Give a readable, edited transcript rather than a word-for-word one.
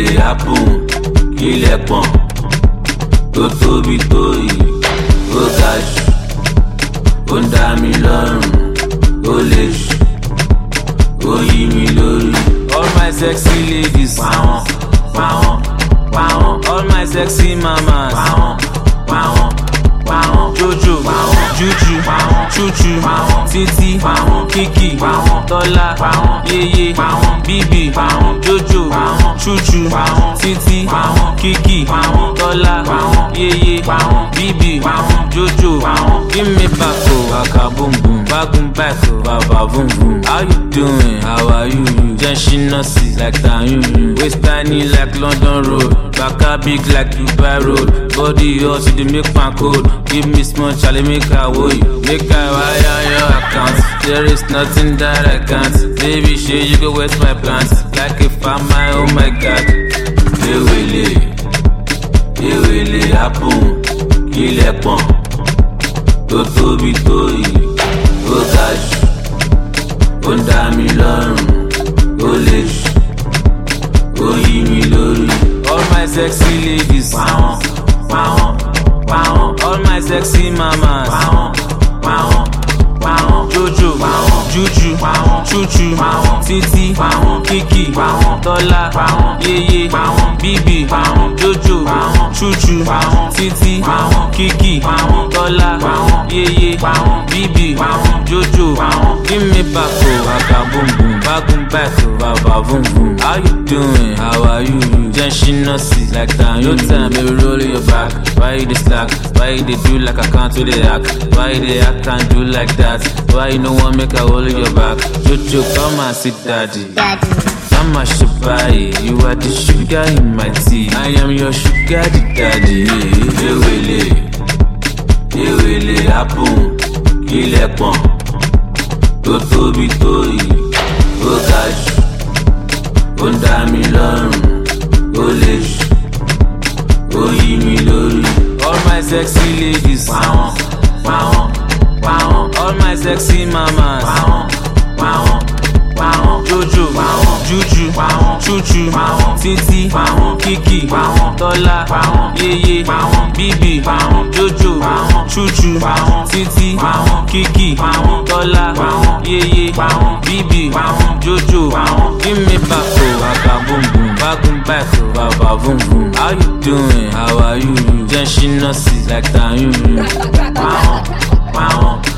lè happen kílẹ̀ pọ̀n tó tóbi tó yìí ó ga jù ó ń dá mi lọ́rùn ó lè jù ó yí mi lórí. All my sexy ladies pàwọn pàwọn pàwọn all my sexy mamas pàwọn pàwọn pàwọn jojo pàwọn juju pàwọn chuchu pàwọn títí pàwọn kiki pàwọn tọ́lá pàwọn yeye pàwọn bíbí pàwọn jojo pàwọn chuchu pàwọn títí pàwọn kiki pàwọn tọ́lá pàwọn yeye pàwọn bíbí pàwọn jojo pàwọn. Give me back oh waka boom boom bagun back oh baba boom boom. How you doing? How are you? Jenshi nọ́ọ̀sì like Tanyun. Waist tiny like London road. Baka big like Dubai road. Body hot you dey make pan cold. Give me small chale make I hold you. Make I wire your account. There is nothing that I can't. Baby shey you go wet my plants. Like a farmer oh my god. Ewele happen kílẹ̀ pọ̀n tó tóbi tó yìí ó ga jù ó ń dá mi lọ́rùn ó lè jù ó yí mi lórí. All my sexy ladies pàwọn pàwọn pàwọn all my sexy mamas pàwọn pàwọn pàwọn jojo pàwọn juju pàwọn chuchu pàwọn títí pàwọn kiki pàwọn tọ́lá pàwọn yeye pàwọn bíbí pàwọn jojo pàwọn chuchu pàwọn títí pàwọn kiki pàwọn tọ́lá pàwọn yeye pàwọn bíbí pàwọn jojo pàwọn. Give me back oh waka boom boom bagun back oh baba boom boom. How you doing? How are you? Jenshi nọ́ọ̀sì like Tanyun. No time baby roll your back. Why you dey slack? Why you dey do like I can't do the act? Why you dey act and do like that? Why you no wan make I hold your back? Jojo come and sit daddy. I'm a shabby, you are the sugar in my tea. I am your sugar daddy. Ewele happen kílẹ̀ pọ̀n tó tóbi tó yìí ó ga jù ó ń dá mi lọ́rùn ó lè jù ó yí mi lórí. All my sexy ladies pàwọn pàwọn pàwọn all my sexy mamas pàwọn pàwọn pàwọn jojo pàwọn juju pàwọn chuchu pàwọn títí pàwọn kiki pàwọn tọ́lá pàwọn yeye pàwọn bíbí pàwọn jojo pàwọn chuchu pàwọn títí pàwọn kiki pàwọn tọ́lá pàwọn yeye pàwọn bíbí pàwọn jojo pàwọn. Give me back oh waka boom boom bagun back oh baba boom boom. How you doing? How are you? Jenshi nọ́ọ̀sì like Tanyun. Pàwọn pàwọn.